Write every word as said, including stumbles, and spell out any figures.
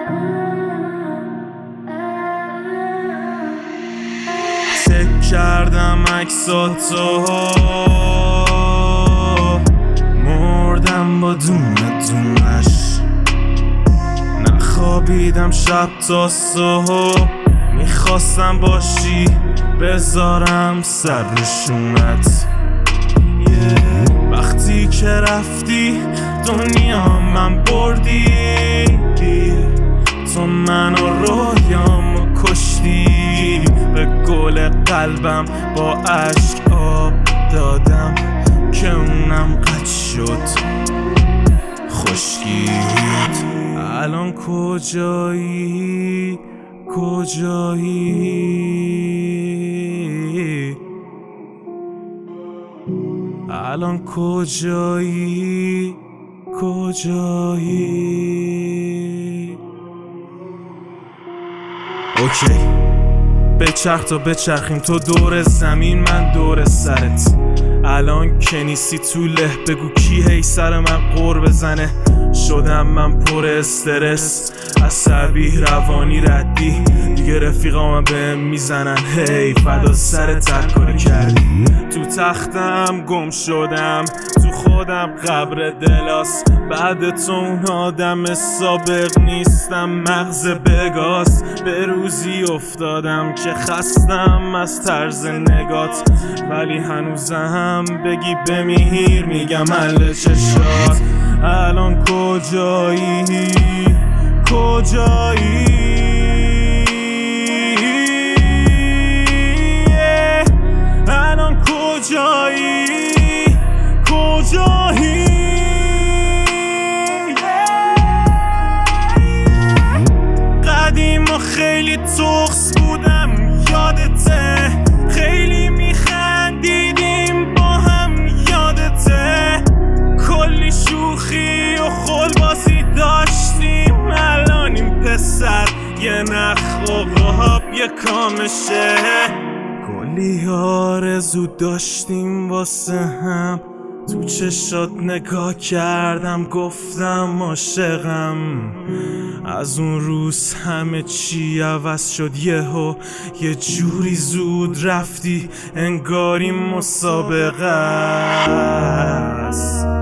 چک کردم عکساتو، مردم با دونه دونش، نخوابیدم شب تا صبح، میخواستم باشی بذارم سر روشونت. وقتی که رفتی دنیا من بردی، تو من و رویامو کشتی، به گل قلبم با عشق آب دادم که اونم قطع شد خشکید. الان کجایی کجایی الان کجایی کجایی اوکی بچرخ تا بچرخیم، تو دور زمین من دور سرت. الان که نیستی تو له بگو کی هی سر من قور بزنه. شدم من پر استرس، عصبی روانی ردی، دیگه رفیقا من بهم میزنن هی فدا سرت هر کاری کردی. تو تختم گم شدم، تو خودم قبر دلاس، بعد تو اون آدم سابق نیستم، مغز بگاس. به روزی افتادم که خستم از طرز نگات، ولی هنوزم بگی بمیر میگم اهل چشات. الان کجایی کجایی الان کجایی کجایی قدیم و خیلی تخس بودم یادته، خیلی میخندیدیم با هم یادته، کلی شوخی و خلبازی داشتیم. الان این پسر یه نخ و قاب یه کامشه، کلی آرزو داشتیم واسه هم. تو چشات نگاه کردم گفتم عاشقم. از اون روز همه چی عوض شد، یهو یه جوری زود رفتی انگاری مسابقه است.